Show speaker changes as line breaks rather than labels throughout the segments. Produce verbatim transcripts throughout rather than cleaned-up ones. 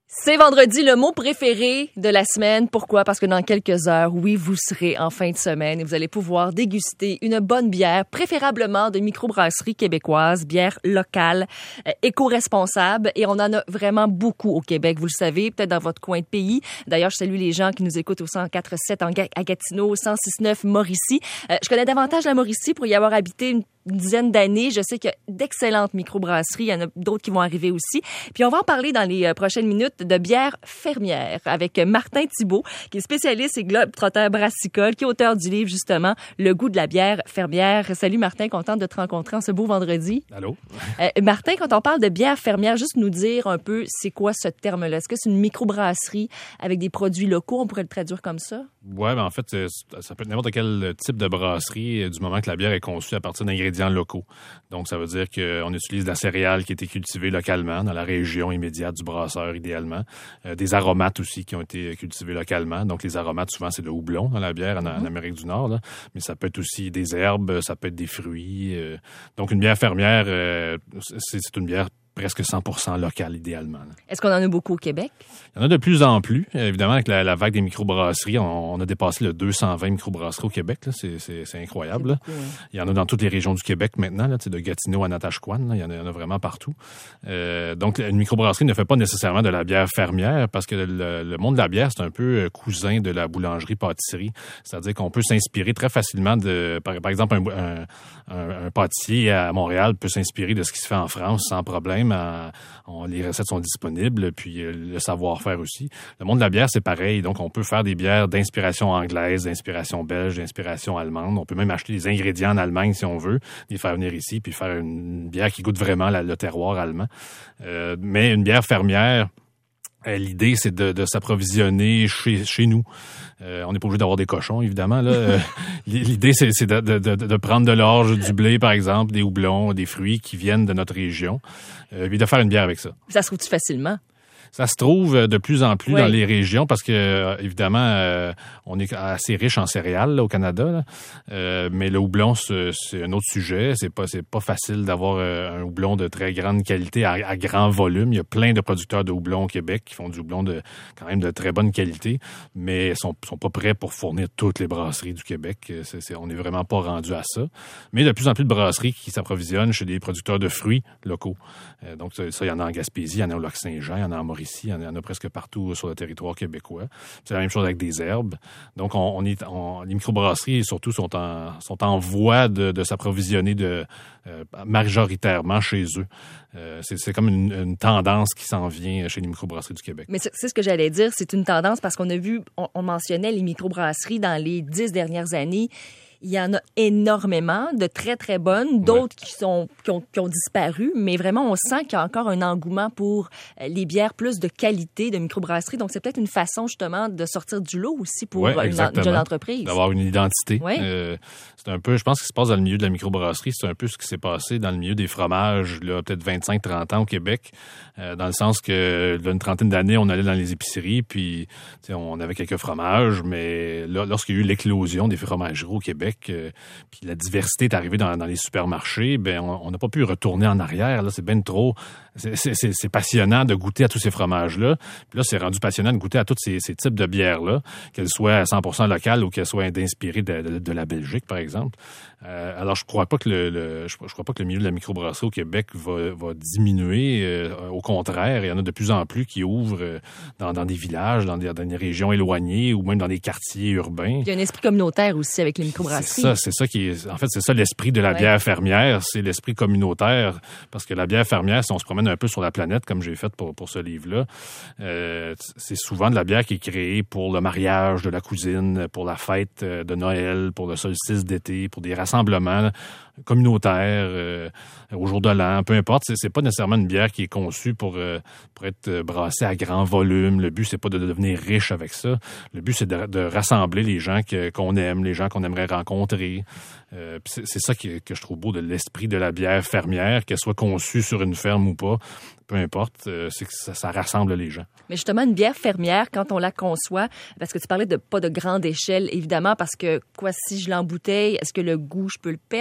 C'est vendredi, le mot préféré de la semaine. Pourquoi? Parce que dans quelques heures, oui, vous serez en fin de semaine et vous allez pouvoir déguster une bonne bière, préférablement de microbrasserie québécoise, bière locale, euh, éco-responsable. Et on en a vraiment beaucoup au Québec, vous le savez, peut-être dans votre coin de pays. D'ailleurs, je salue les gens qui nous écoutent au cent quatre sept en Ga- à Gatineau, au cent six neuf Mauricie. Euh, je connais davantage la Mauricie pour y avoir habité une une dizaine d'années. Je sais qu'il y a d'excellentes microbrasseries. Il y en a d'autres qui vont arriver aussi. Puis on va en parler dans les prochaines minutes de bière fermière avec Martin Thibault, qui est spécialiste et globe-trotteur brassicole, qui est auteur du livre, justement, Le goût de la bière fermière. Salut Martin, contente de te rencontrer en ce beau vendredi.
Allô?
Euh, Martin, quand on parle de bière fermière, juste nous dire un peu c'est quoi ce terme-là. Est-ce que c'est une microbrasserie avec des produits locaux? On pourrait le traduire comme ça?
Oui, ben en fait, ça peut être n'importe quel type de brasserie du moment que la bière est conçue à partir d'ingrédients locaux. Donc, ça veut dire qu'on utilise de la céréale qui a été cultivée localement dans la région immédiate du brasseur, idéalement. Euh, des aromates aussi qui ont été cultivés localement. Donc, les aromates, souvent, c'est le houblon dans la bière en, mm-hmm. en Amérique du Nord. Là. Mais ça peut être aussi des herbes, ça peut être des fruits. Euh. Donc, une bière fermière, euh, c'est, c'est une bière presque cent pour cent local, idéalement. Là.
Est-ce qu'on en a beaucoup au Québec?
Il y en a de plus en plus. Évidemment, avec la, la vague des microbrasseries, on, on a dépassé le deux cent vingt microbrasseries au Québec. Là. C'est, c'est, c'est incroyable. C'est beaucoup, hein. Il y en a dans toutes les régions du Québec maintenant, là, de Gatineau à Natashquan. Là. Il, y en a, il y en a vraiment partout. Euh, donc, une microbrasserie ne fait pas nécessairement de la bière fermière parce que le, le monde de la bière, c'est un peu cousin de la boulangerie-pâtisserie. C'est-à-dire qu'on peut s'inspirer très facilement de... Par, par exemple, un, un, un, un pâtissier à Montréal peut s'inspirer de ce qui se fait en France sans problème. À, on, les recettes sont disponibles, puis euh, le savoir-faire aussi. Le monde de la bière, c'est pareil. Donc, on peut faire des bières d'inspiration anglaise, d'inspiration belge, d'inspiration allemande. On peut même acheter des ingrédients en Allemagne, si on veut, les faire venir ici, puis faire une bière qui goûte vraiment la, le terroir allemand. Euh, mais une bière fermière, euh, l'idée, c'est de, de s'approvisionner chez, chez nous. Euh, on n'est pas obligé d'avoir des cochons, évidemment. Là. Euh, l'idée, c'est, c'est de, de, de prendre de l'orge, du blé, par exemple, des houblons, des fruits qui viennent de notre région, euh, et de faire une bière avec ça.
Ça se trouve-tu facilement?
Ça se trouve de plus en plus
oui.
dans les régions parce que, euh, évidemment, euh, on est assez riche en céréales là, au Canada. Là. Euh, mais le houblon, c'est, c'est un autre sujet. C'est pas, c'est pas facile d'avoir euh, un houblon de très grande qualité à, à grand volume. Il y a plein de producteurs de houblon au Québec qui font du houblon de quand même de très bonne qualité, mais sont, sont pas prêts pour fournir toutes les brasseries du Québec. C'est, c'est, on n'est vraiment pas rendu à ça. Mais il y a de plus en plus de brasseries qui s'approvisionnent chez des producteurs de fruits locaux. Euh, donc ça, il y en a en Gaspésie, il y en a au Lac-Saint-Jean, il y en a en Mauricie. Ici, il y en a presque partout sur le territoire québécois. C'est la même chose avec des herbes. Donc, on, on est, on, les microbrasseries, surtout, sont en, sont en voie de, de s'approvisionner de, euh, majoritairement chez eux. Euh, c'est, c'est comme une, une tendance qui s'en vient chez les microbrasseries du Québec.
Mais c'est, c'est ce que j'allais dire, c'est une tendance parce qu'on a vu, on, on mentionnait les microbrasseries dans les dix dernières années. Il y en a énormément, de très, très bonnes, d'autres ouais. qui sont qui ont, qui ont disparu, mais vraiment, on sent qu'il y a encore un engouement pour les bières plus de qualité, de microbrasserie. Donc, c'est peut-être une façon, justement, de sortir du lot aussi pour
ouais,
une, une jeune entreprise.
D'avoir une identité.
Ouais.
Euh, c'est un peu, je pense, ce qui se passe dans le milieu de la microbrasserie, c'est un peu ce qui s'est passé dans le milieu des fromages, là, peut-être vingt-cinq trente ans au Québec, euh, dans le sens que, là, une trentaine d'années, on allait dans les épiceries, puis on avait quelques fromages, mais là, lorsqu'il y a eu l'éclosion des fromageries au Québec, Euh, puis la diversité est arrivée dans, dans les supermarchés, ben on n'a pas pu retourner en arrière. Là, c'est bien trop. C'est, c'est, c'est passionnant de goûter à tous ces fromages-là. Puis là, c'est rendu passionnant de goûter à tous ces, ces types de bières-là, qu'elles soient à cent pour cent locales ou qu'elles soient inspirées de, de, de la Belgique, par exemple. Euh, alors, je crois pas que le, le je, je crois pas que le milieu de la microbrasserie au Québec va, va diminuer. Euh, au contraire, il y en a de plus en plus qui ouvrent euh, dans, dans des villages, dans des, dans des régions éloignées ou même dans des quartiers urbains.
Il y a un esprit communautaire aussi avec les microbrasseries.
C'est ça, c'est ça qui est. En fait, c'est ça l'esprit de la
ouais.
bière fermière, c'est l'esprit communautaire, parce que la bière fermière, si on se promène un peu sur la planète, comme j'ai fait pour pour ce livre-là, euh, c'est souvent de la bière qui est créée pour le mariage de la cousine, pour la fête de Noël, pour le solstice d'été, pour des rassemblements communautaires, euh, au jour de l'an, peu importe. C'est, c'est pas nécessairement une bière qui est conçue pour euh, pour être brassée à grand volume. Le but, c'est pas de devenir riche avec ça. Le but, c'est de, de rassembler les gens que, qu'on aime, les gens qu'on aimerait rencontrer. Euh, c'est, c'est ça qui, que je trouve beau de l'esprit de la bière fermière, qu'elle soit conçue sur une ferme ou pas. Peu importe, euh, c'est que ça, ça rassemble les gens.
Mais justement, une bière fermière, quand on la conçoit, parce que tu parlais de pas de grande échelle, évidemment, parce que, quoi, si je l'embouteille, est-ce que le goût, je peux le perdre? Est-ce que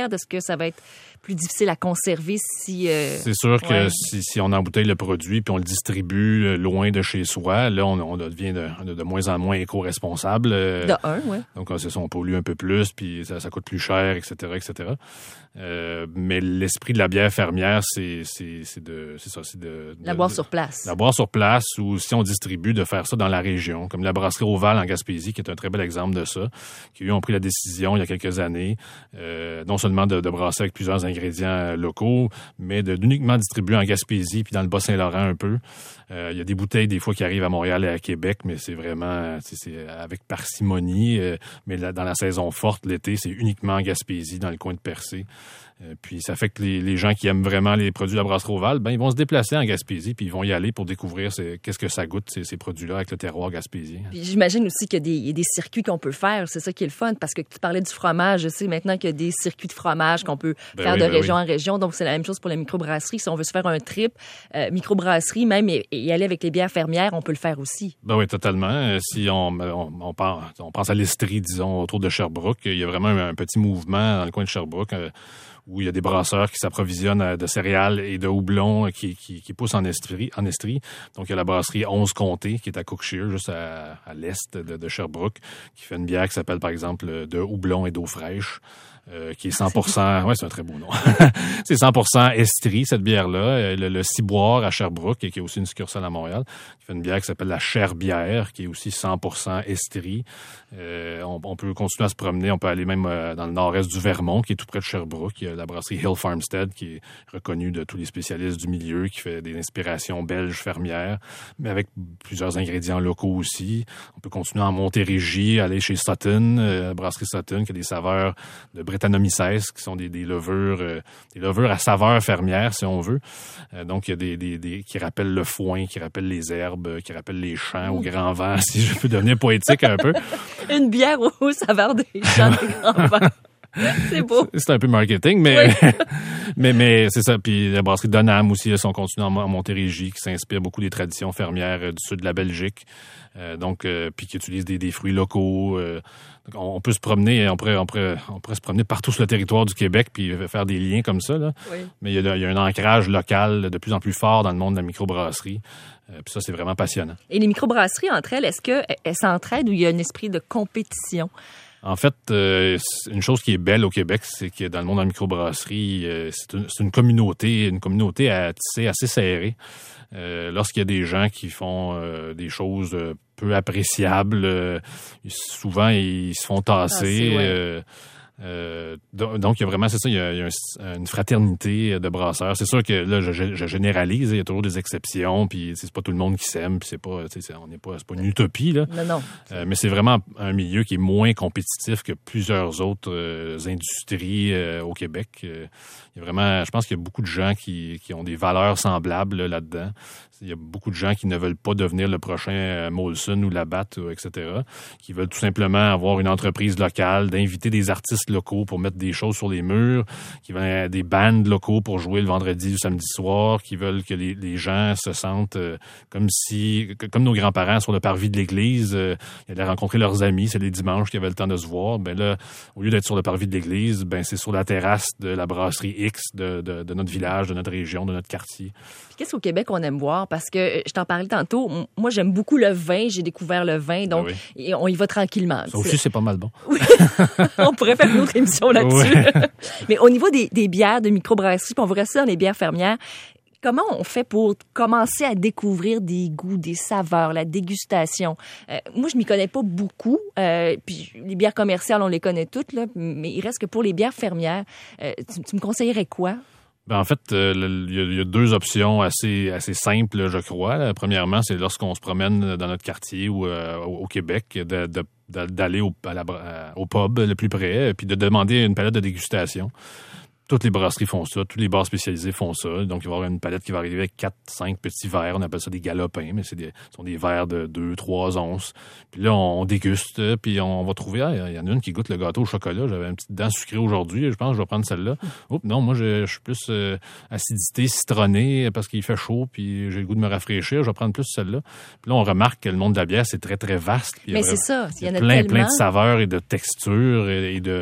ça va être plus difficile à conserver si... Euh,
c'est sûr que
ouais.
si, si on embouteille le produit puis on le distribue loin de chez soi, là, on, on devient de, de moins en moins éco-responsable.
De un, oui.
Donc, c'est ça, on pollue un peu plus, puis ça, ça coûte plus cher, et cetera, et cetera. Euh, mais l'esprit de la bière fermière, c'est, c'est, c'est de, c'est ça, c'est de, de
la boire
de,
sur place.
La boire sur place, ou si on distribue, de faire ça dans la région, comme la brasserie Oval en Gaspésie, qui est un très bel exemple de ça, qui eux ont pris la décision il y a quelques années, euh, non seulement de, de brasser avec plusieurs ingrédients locaux, mais de d'uniquement distribuer en Gaspésie puis dans le Bas-Saint-Laurent un peu. Euh, il y a des bouteilles des fois qui arrivent à Montréal et à Québec, mais c'est vraiment c'est, c'est avec parcimonie. Euh, mais là, dans la saison forte, l'été, c'est uniquement en Gaspésie, dans le coin de Percé. Euh, puis ça fait que les, les gens qui aiment vraiment les produits de la brasserie Oval, ben ils vont se déplacer en Gaspésie puis ils vont y aller pour découvrir c'est, qu'est-ce que ça goûte ces, ces produits-là avec le terroir gaspésien.
Puis j'imagine aussi qu'il y a des, il y a des circuits qu'on peut faire, c'est ça qui est le fun, parce que tu parlais du fromage, je sais maintenant qu'il y a des circuits de fromage qu'on peut ben faire oui, de ben région oui. en région, donc c'est la même chose pour la microbrasserie. Si on veut se faire un trip euh, microbrasserie, même et, et y aller avec les bières fermières, on peut le faire aussi.
Ben oui, totalement. Si on, on, on, pense, on pense à l'Estrie, disons, autour de Sherbrooke, il y a vraiment un, un petit mouvement dans le coin de Sherbrooke euh, où il y a des brasseurs qui s'approvisionnent de céréales et de houblon qui, qui, qui poussent en Estrie, en Estrie. Donc, il y a la brasserie onze Comtés qui est à Cookshire, juste à, à l'est de, de Sherbrooke, qui fait une bière qui s'appelle, par exemple, de houblon et d'eau fraîche. Euh, qui est cent pour cent... Ouais, c'est un très beau nom. C'est cent pour cent Estrie, cette bière-là. Le, le Ciboire à Sherbrooke, qui est aussi une succursale à Montréal, qui fait une bière qui s'appelle la Cherbière, qui est aussi cent pour cent Estrie. Euh, on, on peut continuer à se promener. On peut aller même euh, dans le nord-est du Vermont, qui est tout près de Sherbrooke. Il y a la brasserie Hill Farmstead, qui est reconnue de tous les spécialistes du milieu, qui fait des inspirations belges fermières, mais avec plusieurs ingrédients locaux aussi. On peut continuer en Montérégie, aller chez Sutton, euh, brasserie Sutton, qui a des saveurs de Brettanomyces, qui sont des, des levures, euh, des levures à saveur fermière, si on veut. Euh, donc, il y a des, des, des qui rappellent le foin, qui rappellent les herbes, qui rappellent les champs au grand vent, si je peux devenir poétique un peu.
Une bière aux saveurs des champs des grands vents. C'est beau.
C'est un peu marketing, mais
oui.
mais mais c'est ça. Puis la brasserie Donham aussi, là, sont continués en Montérégie, qui s'inspire beaucoup des traditions fermières euh, du sud de la Belgique. Euh, donc, euh, puis qui utilisent des, des fruits locaux. Euh, donc on, on peut se promener, on pourrait, on pourrait, on pourrait se promener partout sur le territoire du Québec puis faire des liens comme ça. Là.
Oui.
Mais il y, a, il y a un ancrage local de plus en plus fort dans le monde de la microbrasserie. Euh, puis ça, c'est vraiment passionnant.
Et les microbrasseries entre elles, est-ce qu'elles s'entraident ou il y a un esprit de compétition?
En fait, euh, une chose qui est belle au Québec, c'est que dans le monde de la microbrasserie, euh, c'est, une, c'est une communauté, une communauté à tisser assez serrée. Euh, lorsqu'il y a des gens qui font euh, des choses euh, peu appréciables, euh, souvent ils se font tasser.
Tasser, ouais.
euh, Euh, donc, il y a vraiment, c'est ça, il y a, il y a un, une fraternité de brasseurs. C'est sûr que là, je, je généralise, il y a toujours des exceptions, puis c'est pas tout le monde qui s'aime, puis c'est pas, c'est, on n'est pas, c'est pas une utopie, là.
Non, non.
Euh, mais c'est vraiment un milieu qui est moins compétitif que plusieurs autres euh, industries euh, au Québec. Euh, il y a vraiment, je pense qu'il y a beaucoup de gens qui, qui ont des valeurs semblables là, là-dedans. Il y a beaucoup de gens qui ne veulent pas devenir le prochain euh, Molson ou Labatt, et cetera, qui veulent tout simplement avoir une entreprise locale, d'inviter des artistes locaux pour mettre des choses sur les murs, qui veulent des bands locaux pour jouer le vendredi ou samedi soir, qui veulent que les, les gens se sentent euh, comme si, comme nos grands-parents sur le parvis de l'église, euh, ils allaient rencontrer leurs amis, c'est les dimanches qu'ils avaient le temps de se voir. Ben là, au lieu d'être sur le parvis de l'église, ben c'est sur la terrasse de la brasserie X de, de, de notre village, de notre région, de notre quartier.
Puis qu'est-ce qu'au Québec on aime boire? Parce que je t'en parlais tantôt, moi j'aime beaucoup le vin, j'ai découvert le vin, donc ben oui. on y va tranquillement.
Ça aussi, c'est pas mal bon.
Oui, on pourrait faire une autre émission là-dessus. Ouais. Mais au niveau des, des bières de microbrasserie, puis on va rester dans les bières fermières, comment on fait pour commencer à découvrir des goûts, des saveurs, la dégustation? Euh, moi, je m'y connais pas beaucoup. Euh, puis les bières commerciales, on les connaît toutes, là, mais il reste que pour les bières fermières, euh, tu, tu me conseillerais quoi?
Ben en fait, il euh, y, y a deux options assez assez simples, je crois. Premièrement, c'est lorsqu'on se promène dans notre quartier ou euh, au Québec, de, de, d'aller au, à la, au pub le plus près, puis de demander une palette de dégustation. Toutes les brasseries font ça, tous les bars spécialisés font ça. Donc, il va y avoir une palette qui va arriver avec quatre, cinq petits verres. On appelle ça des galopins, mais c'est des, ce sont des verres de deux, trois onces. Puis là, on, on déguste, puis on va trouver, ah, il y en a une qui goûte le gâteau au chocolat. J'avais une petite dent sucrée aujourd'hui. Je pense que je vais prendre celle-là. Oups, non, moi, je, je suis plus euh, acidité citronnée parce qu'il fait chaud, puis j'ai le goût de me rafraîchir. Je vais prendre plus celle-là. Puis là, on remarque que le monde de la bière, c'est très, très vaste.
Mais c'est ça.
Il y a, il y a plein, plein de saveurs et de textures et, et de,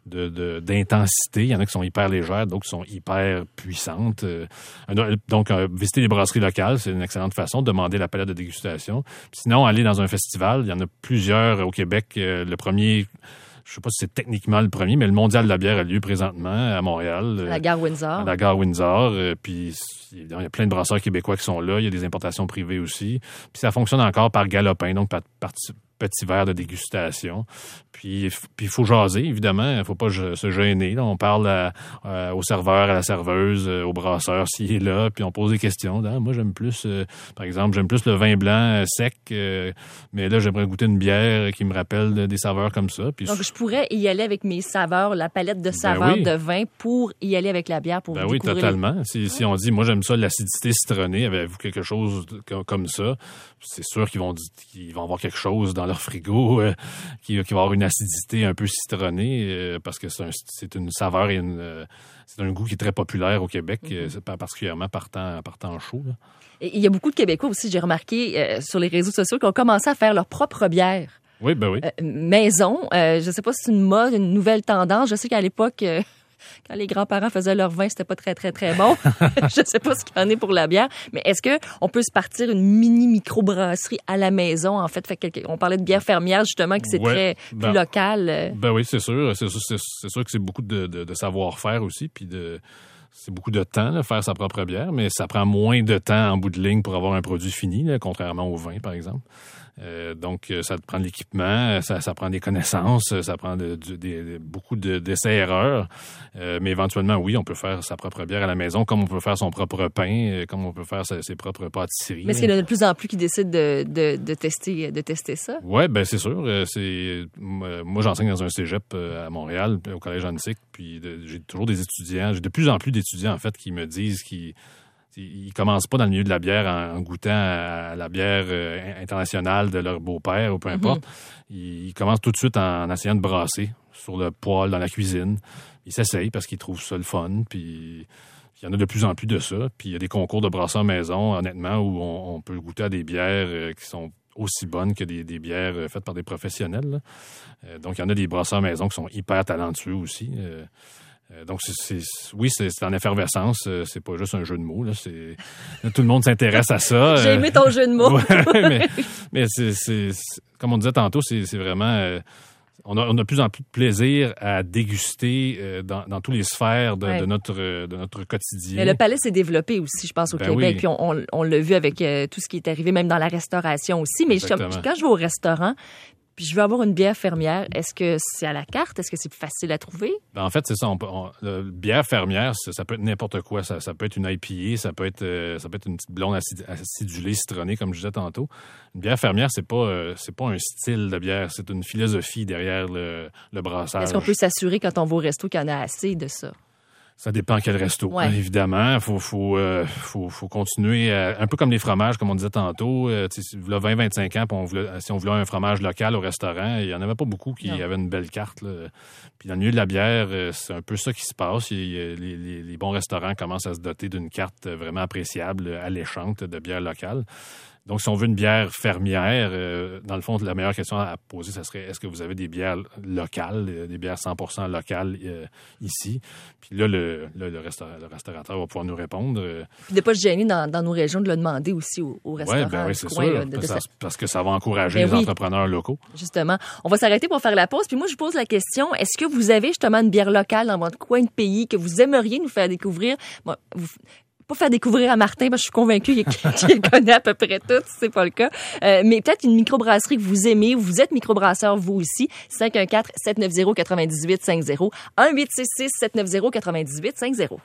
de, de, d'intensité. Il y en a qui sont hyper légères, d'autres qui sont hyper puissantes. Euh, donc, euh, visiter les brasseries locales, c'est une excellente façon de demander la palette de dégustation. Puis sinon, aller dans un festival, il y en a plusieurs au Québec. Euh, le premier... Je sais pas si c'est techniquement le premier, mais le Mondial de la bière a lieu présentement à Montréal.
À la gare Windsor.
À la gare Windsor. Euh, puis il y a plein de brasseurs québécois qui sont là. Il y a des importations privées aussi. Puis ça fonctionne encore par galopin, donc par, par petit verre de dégustation. Puis il faut jaser, évidemment. Il ne faut pas se gêner. Là. On parle à, à, au serveur, à la serveuse, au brasseur s'il est là, puis on pose des questions. Ah, moi, j'aime plus, euh, par exemple, j'aime plus le vin blanc euh, sec, euh, mais là, j'aimerais goûter une bière qui me rappelle des saveurs comme ça. Puis
donc, je pourrais y aller avec mes saveurs, la palette de saveurs ben oui. de vin pour y aller avec la bière pour
ben
vous
oui,
découvrir.
Totalement. Les... Si, si on dit, moi, j'aime ça, l'acidité citronnée, avez-vous quelque chose comme ça? C'est sûr qu'ils vont, qu'ils vont avoir quelque chose dans leur frigo euh, qui, qui va avoir une acidité un peu citronnée euh, parce que c'est, un, c'est une saveur et une, euh, c'est un goût qui est très populaire au Québec, mm-hmm. euh, particulièrement par temps, par temps chaud. Là.
Et il y a beaucoup de Québécois aussi, j'ai remarqué euh, sur les réseaux sociaux, qui ont commencé à faire leur propre bière.
Oui, ben oui.
Euh, maison, euh, je sais pas si c'est une mode, une nouvelle tendance. Je sais qu'à l'époque... Euh, Quand les grands-parents faisaient leur vin, c'était pas très, très, très bon. Je sais pas ce qu'il y en est pour la bière. Mais est-ce qu'on peut se partir une mini microbrasserie à la maison, en fait? fait que, on parlait de bière fermière, justement, que c'est ouais, très ben, plus local.
Ben oui, c'est sûr. C'est sûr, c'est, c'est sûr que c'est beaucoup de, de, de savoir-faire aussi, puis de... C'est beaucoup de temps, là, faire sa propre bière, mais ça prend moins de temps en bout de ligne pour avoir un produit fini, là, contrairement au vin, par exemple. Euh, donc, ça prend de l'équipement, ça, ça prend des connaissances, ça prend de, de, de, beaucoup de, d'essais-erreurs. Euh, mais éventuellement, oui, on peut faire sa propre bière à la maison, comme on peut faire son propre pain, comme on peut faire sa, ses propres pâtisseries.
Mais est-ce qu'il y en a de plus en plus qui décident de, de, de, tester, de tester ça?
Oui, ben c'est sûr. C'est, moi, j'enseigne dans un cégep à Montréal, au Collège Annecy, puis de, j'ai toujours des étudiants, j'ai de plus en plus d'étudiants, en fait, qui me disent qu'ils Ils commencent pas dans le milieu de la bière en, en goûtant à la bière euh, internationale de leur beau-père ou peu importe. Mm-hmm. Ils, ils commencent tout de suite en, en essayant de brasser sur le poêle, dans la cuisine. Ils s'essayent parce qu'ils trouvent ça le fun. Puis il y en a de plus en plus de ça. Puis il y a des concours de brasseurs maison, honnêtement, où on, on peut goûter à des bières euh, qui sont aussi bonnes que des, des bières faites par des professionnels. Euh, donc il y en a des brasseurs maison qui sont hyper talentueux aussi. Euh, Donc, c'est, c'est, oui, c'est, c'est en effervescence. C'est pas juste un jeu de mots. Là, c'est, là, tout le monde s'intéresse à ça.
J'ai aimé ton jeu de mots.
Ouais, mais mais c'est, c'est, c'est, comme on disait tantôt, c'est, c'est vraiment... Euh, on, a, on a de plus en plus de plaisir à déguster euh, dans, dans tous les sphères de, ouais. de, notre, de notre quotidien.
Mais le palais s'est développé aussi, je pense, au ben Québec. Oui. Puis on, on, on l'a vu avec euh, tout ce qui est arrivé, même dans la restauration aussi. Mais je, quand je vais au restaurant... Puis je veux avoir une bière fermière. Est-ce que c'est à la carte? Est-ce que c'est plus facile à trouver?
Ben en fait, c'est ça. On peut, on, la bière fermière, ça, ça peut être n'importe quoi. Ça, ça peut être une I P A, ça peut être, euh, ça peut être une petite blonde acid, acidulée, citronnée, comme je disais tantôt. Une bière fermière, c'est pas, euh, c'est pas un style de bière, c'est une philosophie derrière le, le brassage.
Est-ce qu'on peut s'assurer quand on va au resto qu'il y en a assez de ça?
Ça dépend quel resto, ouais. Évidemment. Faut, faut, euh, faut, faut continuer, à, un peu comme les fromages, comme on disait tantôt. Euh, si vous avez vingt à vingt-cinq ans, on voulait, si on voulait un fromage local au restaurant, il y en avait pas beaucoup qui non. avaient une belle carte. Là. Puis dans le milieu de la bière, c'est un peu ça qui se passe. Il, les, les, les bons restaurants commencent à se doter d'une carte vraiment appréciable, alléchante de bière locale. Donc, si on veut une bière fermière, euh, dans le fond, la meilleure question à poser, ça serait est-ce que vous avez des bières locales, des bières cent pour cent locales euh, ici? Puis là, le, le, le, restaurateur, le restaurateur va pouvoir nous répondre. Euh...
Puis de ne pas se gêner dans, dans nos régions de le demander aussi au, au restaurant.
Oui, ben oui, c'est
coin,
sûr,
là, de,
parce,
de...
parce que ça va encourager ben les oui. entrepreneurs locaux.
Justement. On va s'arrêter pour faire la pause. Puis moi, je vous pose la question, est-ce que vous avez justement une bière locale dans votre coin de pays que vous aimeriez nous faire découvrir? Bon, vous... Pas faire découvrir à Martin, parce que je suis convaincue qu'il connaît à peu près tout, si c'est pas le cas. Euh, mais peut-être une microbrasserie que vous aimez, vous êtes microbrasseur vous aussi. cinq un quatre, sept neuf zéro, neuf huit cinq zéro. un huit six six, sept neuf zéro, neuf huit cinq zéro.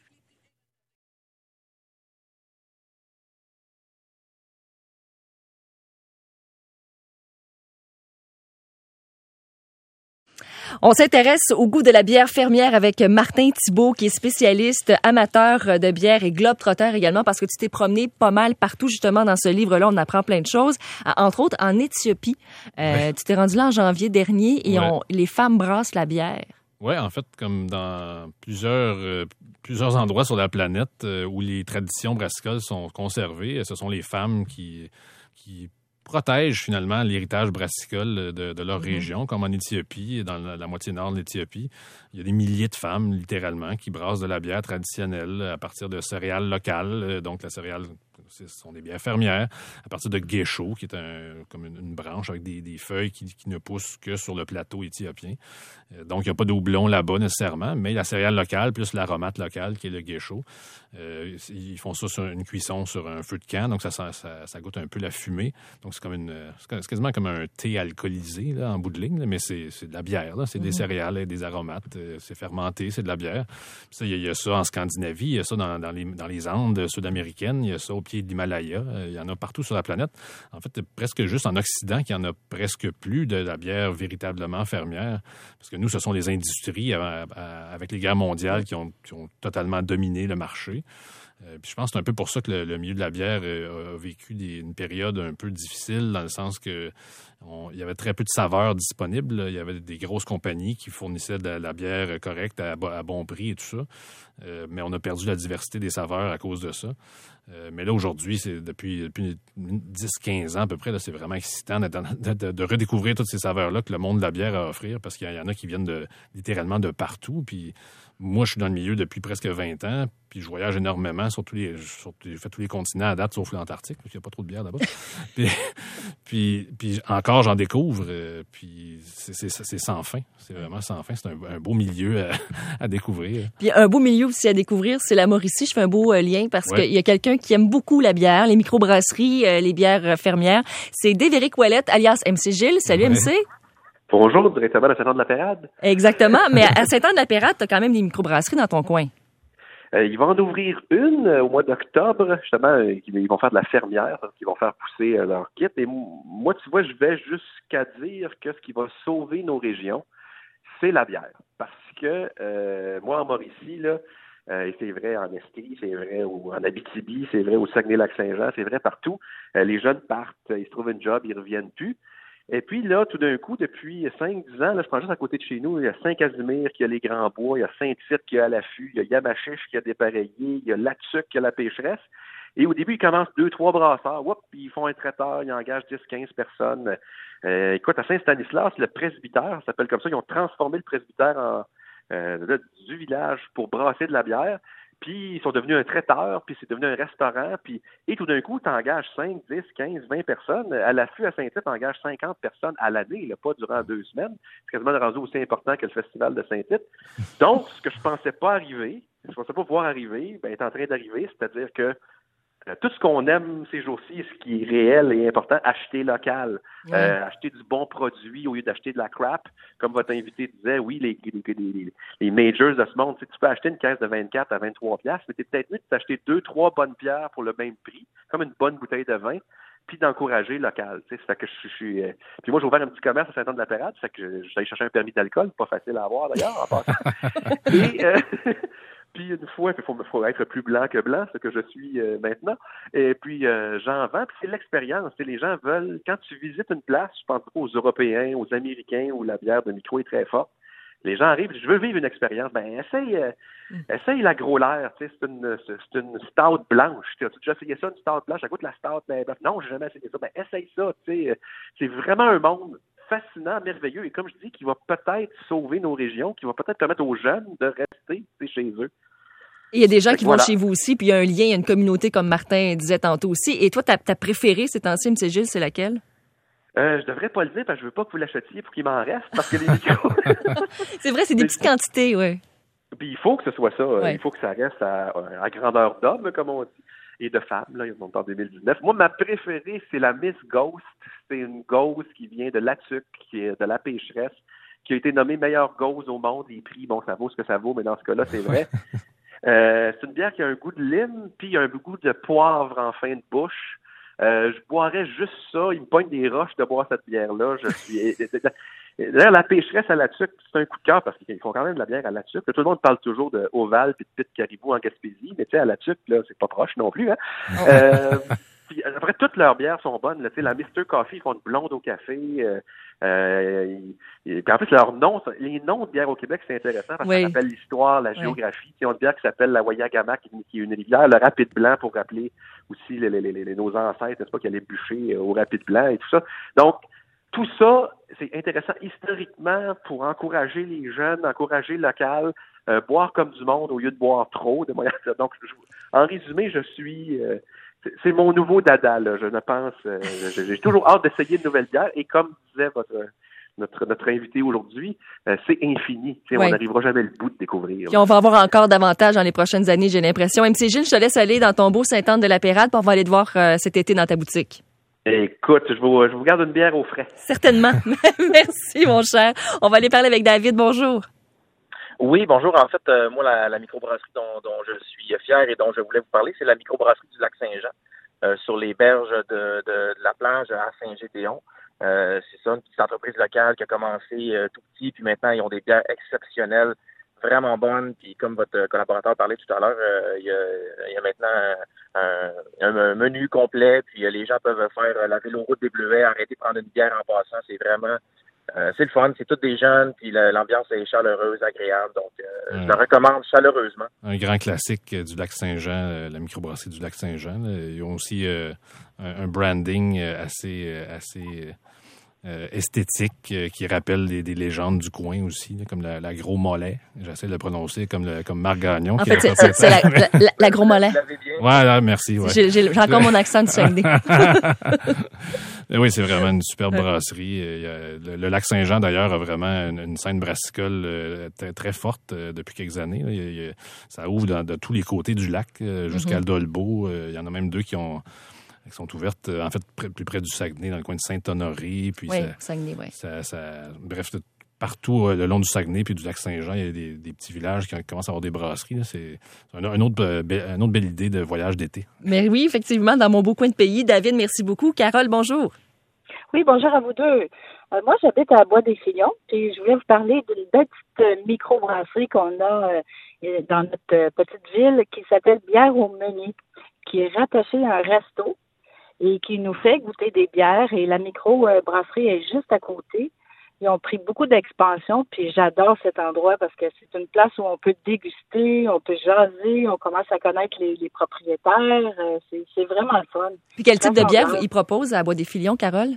On s'intéresse au goût de la bière fermière avec Martin Thibault, qui est spécialiste amateur de bière et globe-trotteur également, parce que tu t'es promené pas mal partout, justement, dans ce livre-là. On apprend plein de choses. Entre autres, en Éthiopie. Euh, ouais. Tu t'es rendu là en janvier dernier et ouais. on, les femmes brassent la bière.
Oui, en fait, comme dans plusieurs, euh, plusieurs endroits sur la planète euh, où les traditions brassicoles sont conservées, ce sont les femmes qui... qui protègent finalement l'héritage brassicole de, de leur
Mm-hmm.
région, comme en Éthiopie, dans la, la moitié nord de l'Éthiopie. Il y a des milliers de femmes, littéralement, qui brassent de la bière traditionnelle à partir de céréales locales. Donc, la céréale, ce sont des bières fermières, à partir de geisho, qui est un, comme une, une branche avec des, des feuilles qui, qui ne poussent que sur le plateau éthiopien. Donc, il n'y a pas de houblon là-bas nécessairement, mais la céréale locale plus l'aromate locale, qui est le geisho. Euh, ils font ça sur une cuisson sur un feu de camp, donc ça, ça, ça, ça goûte un peu la fumée. Donc, c'est comme une, c'est quasiment comme un thé alcoolisé, là, en bout de ligne, là, mais c'est, c'est de la bière, là. C'est mm-hmm. des céréales et des aromates. Euh, c'est fermenté, c'est de la bière. Puis ça, il y, y a ça en Scandinavie, il y a ça dans, dans, les, dans les Andes sud-américaines, il y a ça au pied de l'Himalaya. Euh, il y en a partout sur la planète. En fait, presque juste en Occident qu'il y en a presque plus de la bière véritablement fermière. Parce que nous, ce sont les industries euh, avec les guerres mondiales qui ont, qui ont totalement dominé le marché. Euh, puis je pense que c'est un peu pour ça que le, le milieu de la bière euh, a vécu des, une période un peu difficile, dans le sens que on, il y avait très peu de saveurs disponibles. Il y avait des grosses compagnies qui fournissaient de la, de la bière correcte à, à bon prix et tout ça. Euh, mais on a perdu la diversité des saveurs à cause de ça. Euh, mais là, aujourd'hui, c'est depuis, depuis dix à quinze ans à peu près, là, c'est vraiment excitant de, de, de, de redécouvrir toutes ces saveurs-là que le monde de la bière a à offrir, parce qu'il y en a qui viennent de, littéralement de partout. Puis moi, je suis dans le milieu depuis presque vingt ans, puis je voyage énormément sur tous les... Sur, j'ai fait tous les continents à date, sauf l'Antarctique, parce qu'il n'y a pas trop de bière là-bas. puis, puis, puis encore, j'en découvre, euh, puis c'est, c'est, c'est sans fin. C'est vraiment sans fin. C'est un, un beau milieu à, à découvrir.
Puis un beau milieu aussi à découvrir, c'est la Mauricie. Je fais un beau euh, lien, parce ouais. qu'il y a quelqu'un qui aime beaucoup la bière, les microbrasseries, euh, les bières euh, fermières. C'est Dévéric Ouellette, alias M C Gilles. Salut ouais. M C.
Bonjour, directement à Saint-Anne-de-la-Pérade.
Exactement, mais à Saint-Anne-de-la-Pérade, tu as quand même des microbrasseries dans ton coin.
Euh, ils vont en ouvrir une euh, au mois d'octobre, justement, euh, ils vont faire de la fermière, donc ils vont faire pousser euh, leur kit. Et m- moi, tu vois, je vais jusqu'à dire que ce qui va sauver nos régions, c'est la bière. Parce que euh, moi, en Mauricie, là, euh, et c'est vrai en Estrie, c'est vrai au, en Abitibi, c'est vrai au Saguenay-Lac-Saint-Jean, c'est vrai partout. Euh, les jeunes partent, ils se trouvent un job, ils reviennent plus. Et puis là, tout d'un coup, depuis cinq dix ans, là, je prends juste à côté de chez nous, il y a Saint-Casimir qui a les Grands Bois, il y a Saint-Tite qui a l'affût, il y a Yamachiche qui a dépareillé, il y a Latuc qui a la pécheresse. Et au début, ils commencent deux, trois brasseurs, whoop, puis ils font un traiteur, ils engagent dix, quinze personnes. Euh, écoute, à Saint-Stanislas, le presbytère, ça s'appelle comme ça, ils ont transformé le presbytère en, euh, de, du village pour brasser de la bière. Puis ils sont devenus un traiteur, puis c'est devenu un restaurant, puis et tout d'un coup, tu engages cinq, dix, quinze, vingt personnes. À l'affût à Saint-Tite, tu engages cinquante personnes à l'année, là, pas durant deux semaines. C'est quasiment rendu aussi important que le festival de Saint-Tite. Donc, ce que je pensais pas arriver, je pensais pas voir arriver, ben, est en train d'arriver, c'est-à-dire que euh, tout ce qu'on aime ces jours-ci, ce qui est réel et important, acheter local, ouais. euh, acheter du bon produit au lieu d'acheter de la crap. Comme votre invité disait, oui, les, les, les, les majors de ce monde, tu peux acheter une caisse de vingt-quatre à vingt-trois piastres, mais t'es peut-être mieux de t'acheter deux, trois bonnes bières pour le même prix, comme une bonne bouteille de vin, puis d'encourager local. Tu sais, ça fait que je suis. Euh... Puis moi, j'ai ouvert un petit commerce à Saint-Anne-de-la-Pérade, ça fait que j'allais chercher un permis d'alcool, pas facile à avoir d'ailleurs, en passant. Et euh... Puis une fois, il faut, faut être plus blanc que blanc, ce que je suis euh, maintenant. Et puis euh, j'en vends, puis c'est l'expérience. Et les gens veulent, quand tu visites une place, je pense pas aux Européens, aux Américains, où la bière de micro est très forte. Les gens arrivent, je veux vivre une expérience. Ben essaye, euh, mm. essaye la gros l'air. Tu sais, c'est une, c'est une stout blanche. Tu as déjà essayé ça, une stout blanche? Ça goûte la stout. Ben, non, j'ai jamais essayé ça. Ben essaye ça. Tu sais, c'est vraiment un monde fascinant, merveilleux, et comme je dis, qui va peut-être sauver nos régions, qui va peut-être permettre aux jeunes de rester chez eux.
Et il y a des gens qui voilà. vont chez vous aussi, puis il y a un lien, il y a une communauté, comme Martin disait tantôt aussi. Et toi, ta, ta préférée ces temps-ci, M. Gilles, c'est laquelle?
Euh, je devrais pas le dire, parce que je veux pas que vous l'achetiez pour qu'il m'en reste, parce que les micros...
c'est vrai, c'est des petites quantités, oui.
Puis il faut que ce soit ça.
Ouais.
Il faut que ça reste à, à grandeur d'homme, comme on dit, et de femmes, là, ils sont en deux mille dix-neuf. Moi, ma préférée, c'est la Miss Ghost. C'est une Ghost qui vient de Latuc, qui est de la pécheresse, qui a été nommée meilleure Ghost au monde. Les prix, bon, ça vaut ce que ça vaut, mais dans ce cas-là, c'est vrai. euh, c'est une bière qui a un goût de lime, puis il y a un goût de poivre en fin de bouche. Euh, je boirais juste ça. Il me pogne des roches de boire cette bière-là. Je suis... D'ailleurs, la pécheresse à Latuc, c'est un coup de cœur parce qu'ils font quand même de la bière à Latuc. Tout le monde parle toujours de Oval puis de Petite Caribou en Gaspésie, mais tu sais, à Latuc, là, c'est pas proche non plus, hein. Oh. Euh, Puis après, toutes leurs bières sont bonnes. Là, tu sais, la mister Coffee, ils font une blonde au café. Euh, euh, et, puis en plus, leurs noms, les noms de bières au Québec, c'est intéressant parce
oui.
que ça rappelle l'histoire, la
oui.
géographie. Ils ont une bière qui s'appelle la Wayagama, qui, qui est une rivière, le Rapide Blanc, pour rappeler aussi les, les, les, les, nos ancêtres, n'est-ce pas, qui allaient bûcher au Rapide Blanc et tout ça. Donc, tout ça, c'est intéressant historiquement pour encourager les jeunes, encourager le local, euh, boire comme du monde au lieu de boire trop. De moyen. Donc, je, en résumé, je suis... Euh, c'est, c'est mon nouveau dada, là, je ne pense... Euh, j'ai toujours hâte d'essayer de nouvelles bières. Et comme disait votre, notre, notre invité aujourd'hui, euh, c'est infini. Oui. On n'arrivera jamais le bout de découvrir.
Puis on va avoir encore davantage dans les prochaines années, j'ai l'impression. M C Gilles, je te laisse aller dans ton beau Sainte-Anne-de-la-Pérade, puis on va aller te voir euh, cet été dans ta boutique.
Écoute, je vous, je vous garde une bière au frais.
Certainement. Merci, mon cher. On va aller parler avec David. Bonjour.
Oui, bonjour. En fait, euh, moi, la, la microbrasserie dont, dont je suis fier et dont je voulais vous parler, c'est la microbrasserie du Lac-Saint-Jean, euh, sur les berges de, de, de la plage à Saint-Gédéon. Euh, c'est ça, une petite entreprise locale qui a commencé euh, tout petit, puis maintenant, ils ont des bières exceptionnelles, vraiment bonnes. Puis comme votre collaborateur parlait tout à l'heure, euh, il, y a, il y a maintenant un, un, un menu complet, puis euh, les gens peuvent faire la véloroute des Bleuets, arrêter de prendre une bière en passant. C'est vraiment... Euh, c'est le fun, c'est tous des jeunes, puis le, l'ambiance est chaleureuse, agréable, donc euh, mmh. je le recommande chaleureusement.
Un grand classique du Lac-Saint-Jean, euh, la microbrasserie du Lac-Saint-Jean. Là. Ils ont aussi euh, un, un branding assez, assez euh, esthétique euh, qui rappelle des, des légendes du coin aussi, là, comme la, la Gros Mollet. J'essaie de le prononcer comme, le, comme Marc Gagnon.
En
qui
fait, c'est, c'est, c'est la, la, la Gros Mollet.
Ouais, merci. Ouais.
J'ai, j'ai, j'ai encore mon accent de Saguenay.
Oui, c'est vraiment une superbe brasserie. Le, le Lac-Saint-Jean, d'ailleurs, a vraiment une, une scène brassicole euh, très, très forte euh, depuis quelques années. Là. Il, il, ça ouvre dans, de tous les côtés du lac euh, jusqu'à mm-hmm. Dolbeau. Euh, il y en a même deux qui ont qui sont ouvertes, en fait, près, plus près du Saguenay, dans le coin de Saint-Honoré. Puis
oui,
ça,
Saguenay, oui.
Ça, ça, bref, partout euh, le long du Saguenay puis du Lac-Saint-Jean, il y a des, des petits villages qui commencent à avoir des brasseries. Là. C'est un, un autre, euh, be, une autre belle idée de voyage d'été. Mais
oui, effectivement, dans mon beau coin de pays. David, merci beaucoup. Carole, bonjour.
Oui, bonjour à vous deux. Euh, moi, j'habite à Bois-des-Filions, puis je voulais vous parler d'une belle petite euh, microbrasserie qu'on a euh, dans notre euh, petite ville qui s'appelle Bière au Meunier, qui est rattachée à un resto et qui nous fait goûter des bières. Et la microbrasserie est juste à côté. Ils ont pris beaucoup d'expansion, puis j'adore cet endroit parce que c'est une place où on peut déguster, on peut jaser, on commence à connaître les, les propriétaires. Euh, c'est, c'est vraiment le fun.
Puis quel type de bière ils proposent à Bois-des-Filions, Carole?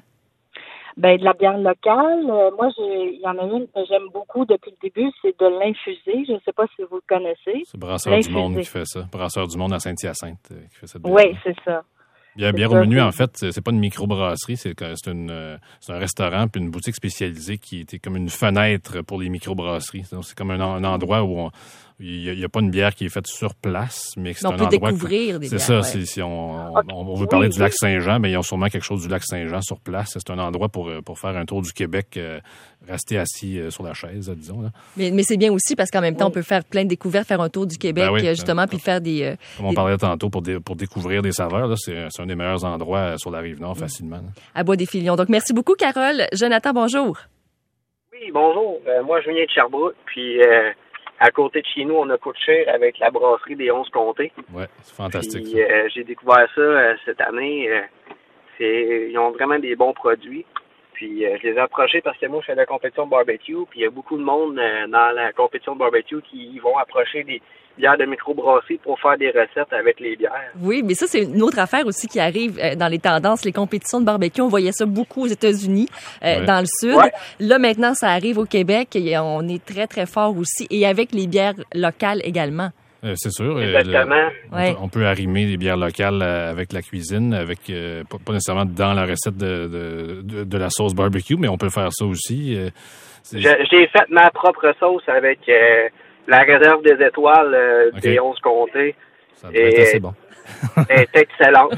Ben de la bière locale. Euh, moi, j'ai, il y en a une que j'aime beaucoup depuis le début, c'est de l'infusé. Je ne sais pas si vous le connaissez.
C'est Brasseur l'infusé. Du Monde qui fait ça. Brasseur du Monde à Saint-Hyacinthe euh, qui fait cette bière.
Oui, c'est ça.
Bière, bière au menu, en fait, c'est pas une microbrasserie, c'est, c'est, une, c'est un restaurant puis une boutique spécialisée qui était comme une fenêtre pour les microbrasseries. Donc, c'est comme un, un endroit où on, il n'y a, a pas une bière qui est faite sur place, mais c'est
on
un
peut
endroit...
découvrir
que,
des
c'est
bières.
C'est ça,
ouais.
c'est, si on, on, on veut parler oui, du Lac-Saint-Jean, mais ils ont sûrement quelque chose du Lac-Saint-Jean sur place. C'est un endroit pour, pour faire un tour du Québec, euh, rester assis euh, sur la chaise, disons. Là.
Mais, mais c'est bien aussi parce qu'en même temps, oui. on peut faire plein de découvertes, faire un tour du Québec, ben oui, justement, ben, puis faire des... Euh,
comme on
des...
parlait tantôt, pour, dé, pour découvrir des saveurs, là, c'est, c'est un des meilleurs endroits sur la Rive-Nord, oui. facilement. Là.
À Bois-des-Filions. Donc, merci beaucoup, Carole. Jonathan, bonjour.
Oui, bonjour. Euh, moi, je viens de Sherbrooke, puis... Euh... À côté de chez nous, on a Coûte-Cher avec la brasserie des onze comtés.
Oui, c'est fantastique.
Puis, euh, j'ai découvert ça euh, cette année. Euh, c'est, ils ont vraiment des bons produits. Puis euh, je les ai approchés parce que moi, je fais de la compétition de barbecue. Puis il y a beaucoup de monde euh, dans la compétition de barbecue qui vont approcher des bières de microbrasserie pour faire des recettes avec les bières.
Oui, mais ça, c'est une autre affaire aussi qui arrive euh, dans les tendances, les compétitions de barbecue. On voyait ça beaucoup aux États-Unis, euh, ouais. dans le Sud. Ouais. Là, maintenant, ça arrive au Québec. Et on est très, très fort aussi. Et avec les bières locales également.
Euh, c'est sûr.
Exactement.
Euh, le, ouais. on, peut, on peut arrimer les bières locales avec la cuisine, avec euh, pas, pas nécessairement dans la recette de, de, de, de la sauce barbecue, mais on peut faire ça aussi. Euh,
Je, j'ai fait ma propre sauce avec... Euh, la réserve des étoiles euh, okay. des onze comtés.
Ça doit être assez bon.
est excellente.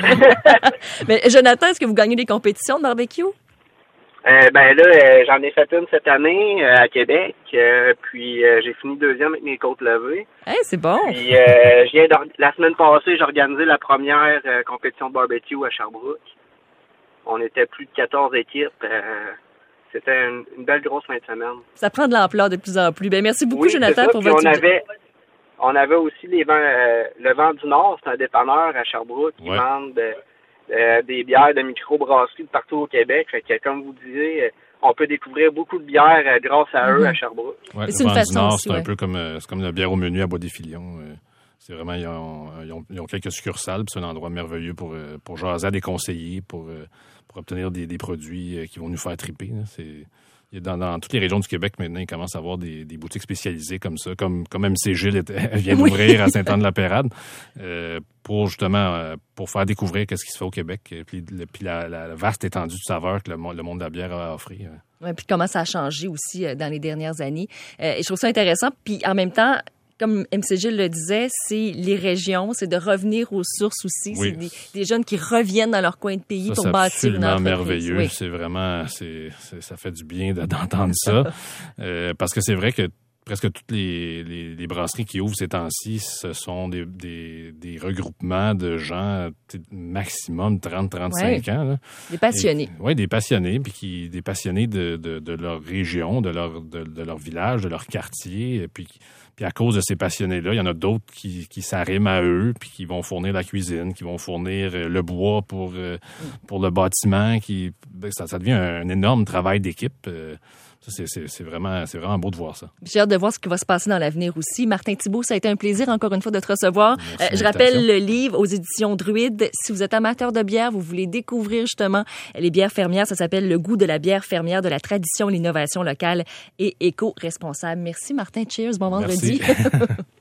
Mais Jonathan, est-ce que vous gagnez des compétitions de barbecue?
Euh, ben là, euh, j'en ai fait une cette année euh, à Québec. Euh, puis euh, j'ai fini deuxième avec mes côtes levées.
Hey, c'est bon.
Puis euh, je viens de, la semaine passée, j'ai organisé la première euh, compétition de barbecue à Sherbrooke. On était plus de quatorze équipes. Euh, C'était une, une belle grosse fin de semaine.
Ça prend de l'ampleur de plus en plus. Ben merci beaucoup,
oui,
Jonathan, pour
Puis
votre...
On avait, on avait aussi les vents, euh, le Vent du Nord, c'est un dépanneur à Sherbrooke qui ouais. vendent euh, euh, des bières de microbrasserie de partout au Québec. Fait que, comme vous disiez, on peut découvrir beaucoup de bières euh, grâce à eux, mm-hmm. à Sherbrooke.
Ouais,
c'est une façon
Nord,
aussi,
c'est
ouais.
un peu comme, euh, c'est comme la bière au menu à Bois-des-Filions. Euh, c'est vraiment, ils ont, ils, ont, ils ont quelques succursales, c'est un endroit merveilleux pour, euh, pour jaser à des conseillers, pour, euh, pour obtenir des, des produits euh, qui vont nous faire triper. Là. C'est... Dans, dans toutes les régions du Québec, maintenant, il commence à avoir des, des boutiques spécialisées comme ça, comme, comme M C Gilles était, vient d'ouvrir oui. à Sainte-Anne-de-la-Pérade, euh, pour justement euh, pour faire découvrir qu'est-ce qui se fait au Québec, puis, le, puis la, la vaste étendue de saveurs que le, le monde de la bière a à offrir.
Oui, puis comment ça a changé aussi euh, dans les dernières années. Euh, et je trouve ça intéressant. Puis en même temps, comme M C Gilles le disait, c'est les régions, c'est de revenir aux sources aussi. Oui. C'est des, des jeunes qui reviennent dans leur coin de pays
ça,
pour bâtir une entreprise.
C'est absolument merveilleux. Oui. C'est vraiment, c'est, c'est, ça fait du bien d'entendre ça. euh, parce que c'est vrai que presque toutes les, les, les brasseries qui ouvrent ces temps-ci, ce sont des, des, des regroupements de gens maximum trente à trente-cinq ouais. ans. Là.
Des passionnés.
Oui, des passionnés, puis qui, des passionnés de, de, de leur région, de leur, de, de leur village, de leur quartier, puis Puis à cause de ces passionnés-là, il y en a d'autres qui, qui s'arriment à eux, puis qui vont fournir la cuisine, qui vont fournir le bois pour, pour le bâtiment. Qui, ça, ça devient un, un énorme travail d'équipe. Ça, c'est, c'est, c'est, vraiment, c'est vraiment beau de voir ça.
J'ai hâte de voir ce qui va se passer dans l'avenir aussi. Martin Thibault, ça a été un plaisir encore une fois de te recevoir. Euh, je rappelle le livre aux éditions Druide. Si vous êtes amateur de bière, vous voulez découvrir justement les bières fermières, ça s'appelle Le goût de la bière fermière, de la tradition, l'innovation locale et éco-responsable. Merci Martin, cheers, bon vendredi.
Merci.